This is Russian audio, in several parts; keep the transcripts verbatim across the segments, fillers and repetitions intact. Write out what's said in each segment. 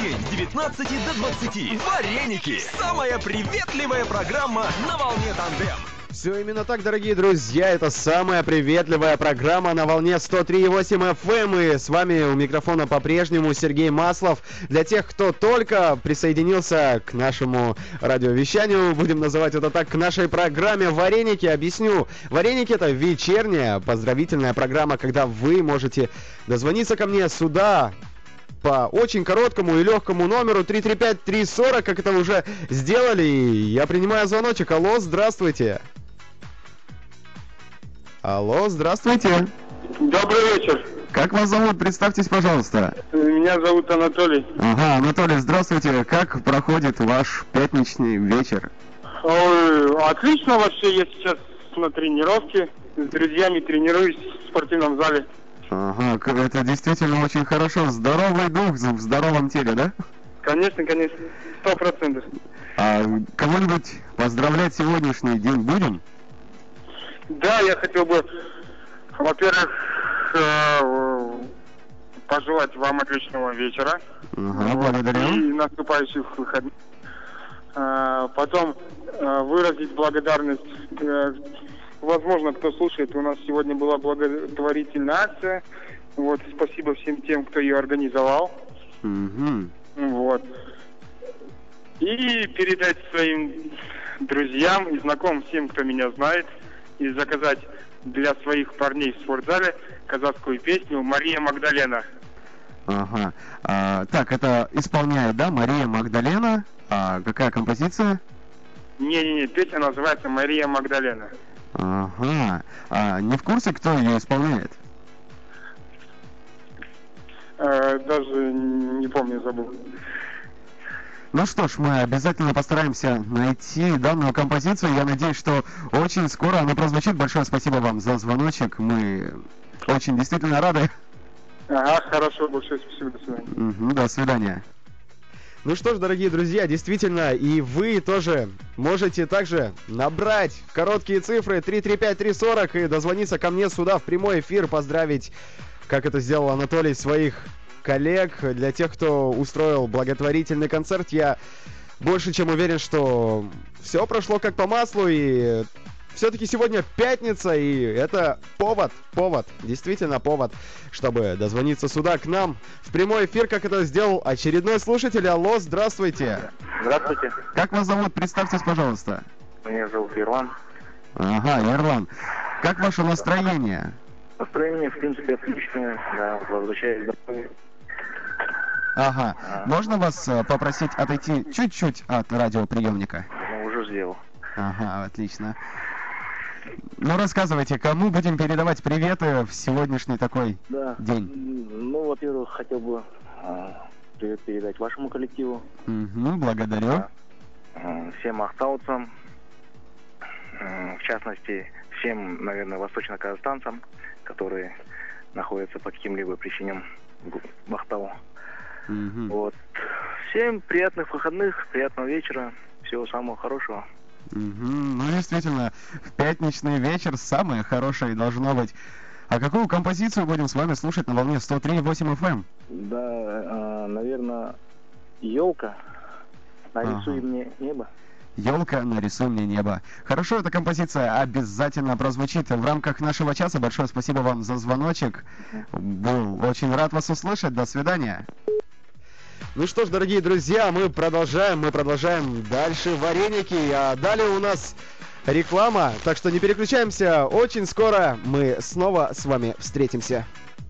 день с девятнадцати до двадцати. Вареники. Самая приветливая программа на волне Тандем. Все именно так, дорогие друзья, это самая приветливая программа на волне сто три и восемь эф эм, и с вами у микрофона по-прежнему Сергей Маслов. Для тех, кто только присоединился к нашему радиовещанию, будем называть это так, к нашей программе «Вареники», объясню. «Вареники» — это вечерняя поздравительная программа, когда вы можете дозвониться ко мне сюда по очень короткому и легкому номеру три три пять три сорок, как это уже сделали. Я принимаю звоночек. Алло, здравствуйте. Алло, здравствуйте. Добрый вечер. Как вас зовут? Представьтесь, пожалуйста. Меня зовут Анатолий. Ага, Анатолий, здравствуйте. Как проходит ваш пятничный вечер? Ой, отлично вообще. Я сейчас на тренировке. С друзьями тренируюсь в спортивном зале. Ага, это действительно очень хорошо. Здоровый дух в здоровом теле, да? Конечно, конечно. Сто процентов. А кого-нибудь поздравлять сегодняшний день будем? Да, я хотел бы, во-первых, пожелать вам отличного вечера. Ага, благодарю. И наступающих выходных. Потом выразить благодарность. Возможно, кто слушает, у нас сегодня была благотворительная акция. Вот, спасибо всем тем, кто ее организовал. Угу. Вот. И передать своим друзьям и знакомым, всем, кто меня знает, и заказать для своих парней в спортзале казахскую песню «Мария Магдалена». Ага. А, так, это исполняет, да, Мария Магдалена? А какая композиция? Не-не-не, песня называется «Мария Магдалена». Ага. А не в курсе, кто ее исполняет? Э, даже не помню, забыл. Ну что ж, мы обязательно постараемся найти данную композицию. Я надеюсь, что очень скоро она прозвучит. Большое спасибо вам за звоночек. Мы очень действительно рады. Ага, хорошо, большое спасибо, до свидания. Угу, до свидания. Ну что ж, дорогие друзья, действительно, и вы тоже можете также набрать короткие цифры три три пять три сорок и дозвониться ко мне сюда в прямой эфир, поздравить, как это сделал Анатолий, своих коллег. Для тех, кто устроил благотворительный концерт, я больше чем уверен, что все прошло как по маслу, и все-таки сегодня пятница, и это повод, повод, действительно повод, чтобы дозвониться сюда к нам в прямой эфир, как это сделал очередной слушатель. Алло, здравствуйте. Здравствуйте. Как вас зовут? Представьтесь, пожалуйста. Меня зовут Ерлан. Ага, Ерлан. Как ваше настроение? Настроение, в принципе, отличное. Да, возвращаюсь домой. Ага. Можно вас попросить отойти чуть-чуть от радиоприемника? Ну, уже сделал. Ага, отлично. Ну, рассказывайте, кому будем передавать приветы в сегодняшний такой да. день? Ну, во-первых, хотел бы а, привет передать вашему коллективу. Угу, благодарю. А, всем ақтаулцам, а, в частности, всем, наверное, восточно-казахстанцам, которые находятся по каким-либо причинам в Ақтау. Угу. Вот. Всем приятных выходных, приятного вечера, всего самого хорошего. Угу. Ну, действительно, в пятничный вечер самое хорошее должно быть. А какую композицию будем с вами слушать на волне сто три и восемь эф эм? Да, а, наверное, елка. Нарисуй Ага. мне небо. Елка, нарисуй мне небо. Хорошо, эта композиция обязательно прозвучит в рамках нашего часа. Большое спасибо вам за звоночек. Был очень рад вас услышать. До свидания. Ну что ж, дорогие друзья, мы продолжаем, мы продолжаем дальше вареники, а далее у нас реклама, так что не переключаемся, очень скоро мы снова с вами встретимся.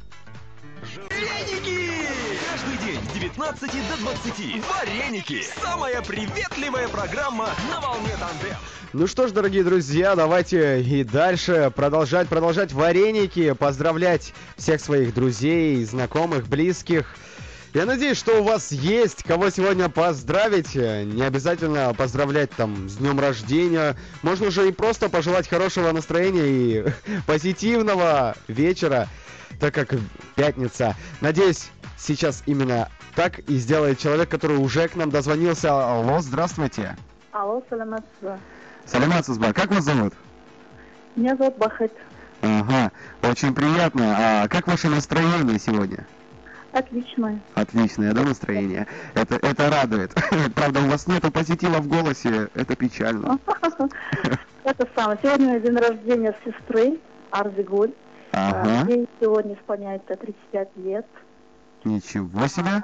Вареники! Каждый день с девятнадцати до двадцати. Вареники. Самая приветливая программа на волне Тандем. Ну что ж, дорогие друзья, давайте и дальше продолжать, продолжать вареники, поздравлять всех своих друзей, знакомых, близких. Я надеюсь, что у вас есть кого сегодня поздравить. Не обязательно поздравлять там с днем рождения. Можно же и просто пожелать хорошего настроения и позитивного вечера, так как пятница. Надеюсь, сейчас именно так и сделает человек, который уже к нам дозвонился. Алло, здравствуйте. Алло, саламатсызба. Саламатсызба. Как вас зовут? Меня зовут Бахыт. Ага, очень приятно. А как ваше настроение сегодня? Отлично. Отличное, да, настроение? Это, это радует. Правда, у вас нету позитива в голосе, это печально. Это самое. Сегодня день рождения сестры Арзигуль. Ага. Ей сегодня исполняется тридцать пять лет. Ничего себе.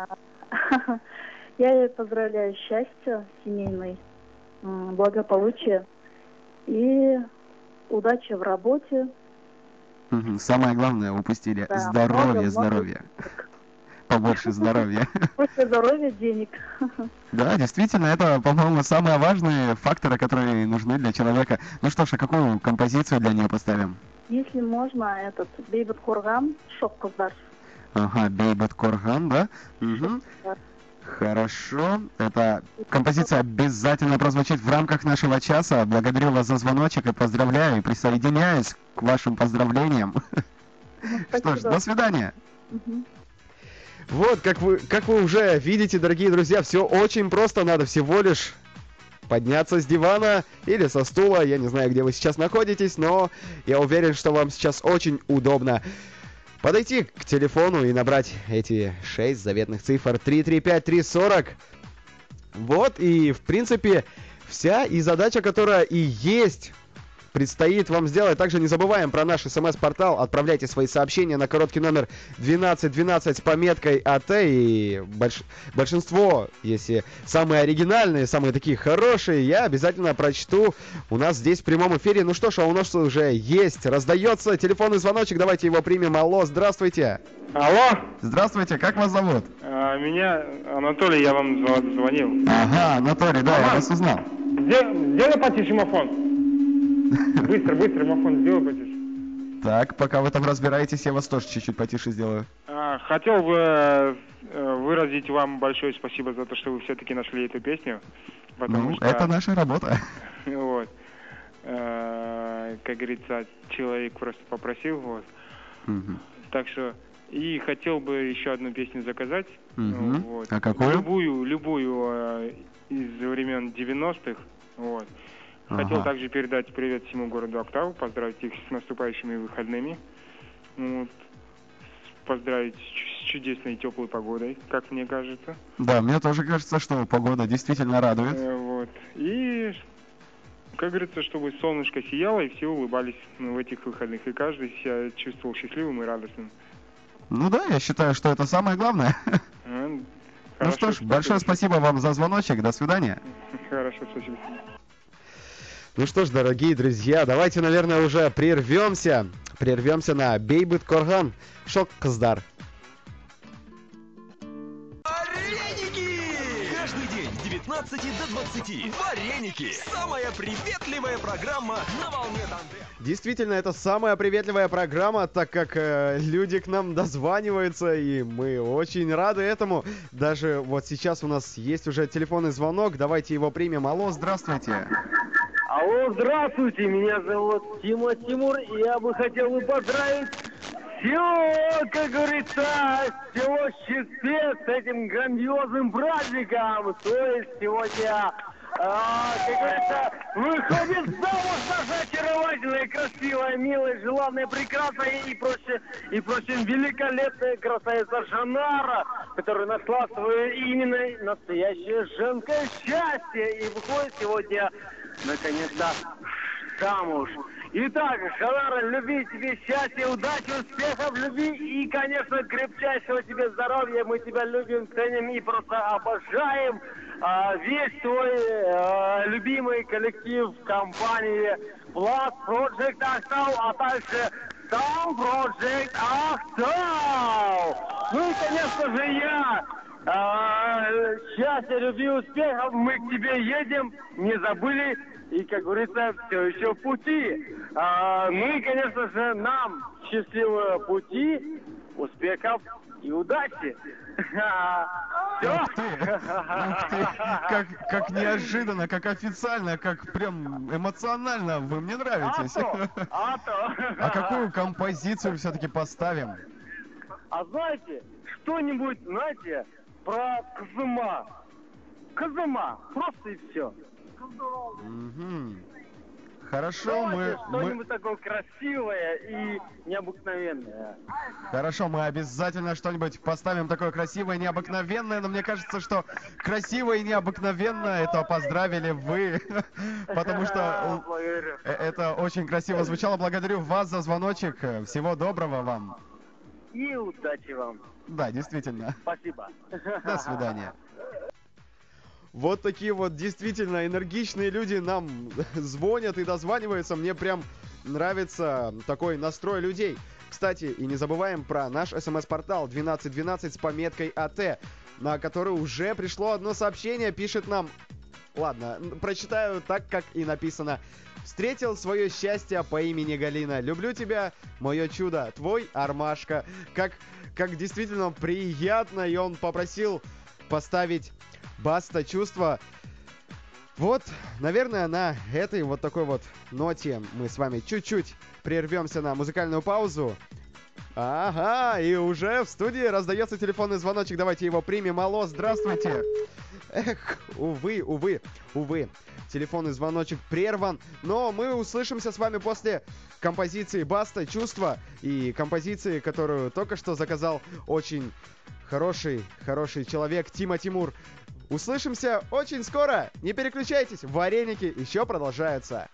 Я ее поздравляю счастья семейной, благополучия и удачи в работе. Угу. Самое главное упустили. Да, здоровье, много, здоровье. много... Побольше здоровья. Больше здоровья, денег. Да, действительно, это, по-моему, самые важные факторы, которые нужны для человека. Ну что ж, а какую композицию для нее поставим? Если можно, этот Бейбет Курган, Шок Куздар. Ага, Бейбет Курган, да? Угу. Хорошо. Эта композиция обязательно прозвучит в рамках нашего часа. Благодарю вас за звоночек и поздравляю, и присоединяюсь к вашим поздравлениям. Ну, что ж, до свидания. Угу. Вот, как вы, как вы уже видите, дорогие друзья, все очень просто. Надо всего лишь подняться с дивана или со стула. Я не знаю, где вы сейчас находитесь, но я уверен, что вам сейчас очень удобно подойти к телефону и набрать эти шесть заветных цифр три три пять три сорок. Вот, и в принципе вся и задача, которая и есть, предстоит вам сделать. Также не забываем про наш смс-портал. Отправляйте свои сообщения на короткий номер двенадцать двенадцать с пометкой АТ. И больш... большинство, если самые оригинальные, самые такие хорошие, я обязательно прочту у нас здесь в прямом эфире. Ну что ж, а у нас уже есть. Раздается телефонный звоночек. Давайте его примем. Алло, здравствуйте. Алло. Здравствуйте, как вас зовут? А, меня Анатолий, я вам звонил. Ага, Анатолий, да, Ага. я вас узнал. Сделай потише мафон. Быстро, быстро, мафон, сделай потише. Так, пока вы там разбираетесь, я вас тоже чуть-чуть потише сделаю. А, хотел бы э, выразить вам большое спасибо за то, что вы все-таки нашли эту песню. Потому Ну, что, это наша работа. Вот. Э, как говорится, человек просто попросил, вот. Угу. Так что, и хотел бы еще одну песню заказать. Угу. Вот. А какую? Любую, любую э, из времен девяностых, вот. Хотел Ага. также передать привет всему городу Октаву, поздравить их с наступающими выходными, вот. Поздравить с чудесной теплой погодой, как мне кажется. Да, мне тоже кажется, что погода действительно радует. Э, вот. И, как говорится, чтобы солнышко сияло и все улыбались, ну, в этих выходных, и каждый себя чувствовал счастливым и радостным. Ну да, я считаю, что это самое главное. А, Ну хорошо, что ж, большое спасибо вам за звоночек, до свидания. Хорошо, спасибо. Ну что ж, дорогие друзья, давайте, наверное, уже прервемся. Прервемся на Бейбет Корган. Шок Кыздар. Вареники! Каждый день с девятнадцати до двадцати. Вареники! Самая приветливая программа на волне Тандем. Действительно, это самая приветливая программа, так как э, люди к нам дозваниваются, и мы очень рады этому. Даже вот сейчас у нас есть уже телефонный звонок, давайте его примем. Алло, здравствуйте. Алло, здравствуйте, меня зовут Тима Тимур, и я бы хотел бы поздравить все, как говорится, село Щерпец с этим грандиозным праздником. То есть сегодня, а, как говорится, выходит замуж наша очаровательная, красивая, милая, желанная, прекрасная и прочее, и прочее великолепная красавица Жанара, которая нашла свое именно настоящее женское счастье и выходит сегодня наконец-то замуж. Итак, Жанара, люби тебе счастья, удачи, успехов, любви и, конечно, крепчайшего тебе здоровья. Мы тебя любим, ценим и просто обожаем. А, весь твой а, любимый коллектив компании Blood Project Octave, а также Sound Project Octave. Ну и, конечно же, я. А, счастья, любви, успехов, мы к тебе едем, не забыли, и, как говорится, все еще в пути. А, ну и, конечно же, нам счастливого пути, успехов и удачи. Все. Ух ты, ух ты, как, как неожиданно, как официально, как прям эмоционально, вы мне нравитесь. А то, а то. А какую композицию все-таки поставим? А знаете, что-нибудь, знаете, про Кызыма. Кызыма, просто и все. Угу. Хорошо, мы, мы... Что-нибудь такое красивое и необыкновенное. Хорошо, мы обязательно что-нибудь поставим такое красивое и необыкновенное, но мне кажется, что красивое и необыкновенное это поздравили вы, потому что Благодарю. э- это очень красиво звучало. Благодарю вас за звоночек. Всего доброго вам. И удачи вам. Да, действительно. Спасибо. До свидания. Вот такие вот действительно энергичные люди нам звонят и дозваниваются. Мне прям нравится такой настрой людей. Кстати, и не забываем про наш смс-портал двенадцать двенадцать с пометкой АТ, на который уже пришло одно сообщение. Пишет нам... Ладно, прочитаю так, как и написано. Встретил свое счастье по имени Галина. Люблю тебя, мое чудо, твой Армашка. Как, как действительно приятно, и он попросил поставить Баста чувства. Вот, наверное, на этой вот такой вот ноте мы с вами чуть-чуть прервемся на музыкальную паузу. Ага, и уже в студии раздается телефонный звоночек. Давайте его примем. Алло, здравствуйте. Эх, увы, увы, увы. Телефонный звоночек прерван. Но мы услышимся с вами после композиции «Баста. Чувства». И композиции, которую только что заказал очень хороший, хороший человек Тима Тимур. Услышимся очень скоро. Не переключайтесь. Вареники еще продолжаются.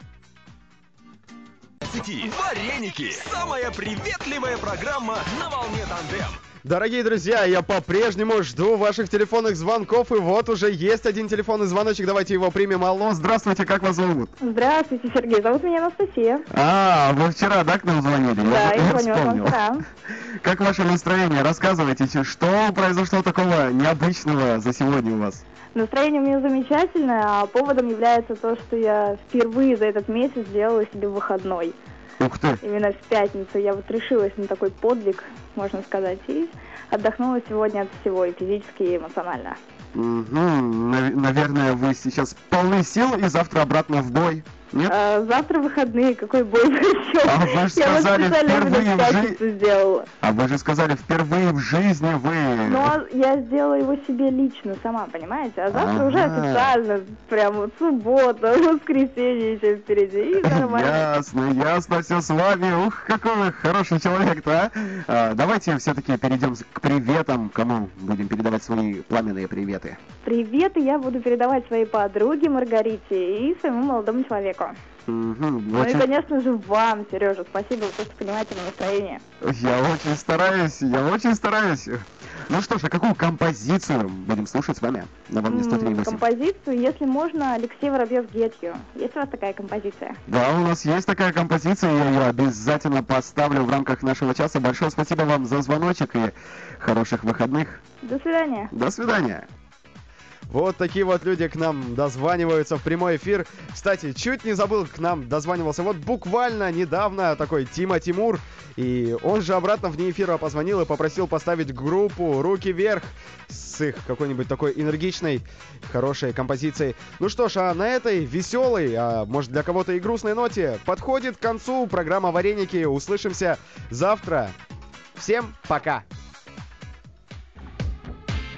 Вареники. Самая приветливая программа на волне Тандем. Дорогие друзья, я по-прежнему жду ваших телефонных звонков, и вот уже есть один телефонный звоночек, давайте его примем. Алло, здравствуйте, как вас зовут? Здравствуйте, Сергей. Зовут меня Анастасия. А, вы вчера, да, к нам звонили? Да, я звоню вам вспомнил. вчера. Как ваше настроение? Рассказывайте, что произошло такого необычного за сегодня у вас? Настроение у меня замечательное, а поводом является то, что я впервые за этот месяц сделала себе выходной. Ух ты! Именно в пятницу я вот решилась на такой подвиг, можно сказать, и отдохнула сегодня от всего, и физически, и эмоционально. Угу, нав- наверное, вы сейчас полны сил и завтра обратно в бой. Нет? А, завтра выходные, какой бой еще? А вы же Я вот сказали, специально впервые именно в в пятницу сделала. А вы же сказали, впервые в жизни вы... Но я сделала его себе лично сама, понимаете? А завтра Ага. уже официально, прям вот суббота, воскресенье еще впереди, и нормально. Ясно, ясно, все с вами. Ух, какой вы хороший человек-то, а? А, давайте все-таки перейдем к приветам. Кому будем передавать свои пламенные приветы? Приветы я буду передавать своей подруге Маргарите и своему молодому человеку. Угу, Ну и, конечно же, вам, Сережа, спасибо за то, что понимаете мое настроение. Я очень стараюсь, я очень стараюсь. Ну что ж, а какую композицию будем слушать с вами на волне сто три и М, восемь? Композицию, если можно, Алексей Воробьев «Get You». Есть у вас такая композиция? Да, у нас есть такая композиция, я ее обязательно поставлю в рамках нашего часа. Большое спасибо вам за звоночек и хороших выходных. До свидания. До свидания. Вот такие вот люди к нам дозваниваются в прямой эфир. Кстати, чуть не забыл, к нам дозванивался вот буквально недавно такой Тима Тимур. И он же обратно вне эфира позвонил и попросил поставить группу «Руки вверх» с их какой-нибудь такой энергичной, хорошей композицией. Ну что ж, а на этой веселой, а может для кого-то и грустной ноте подходит к концу программа «Вареники». Услышимся завтра. Всем пока!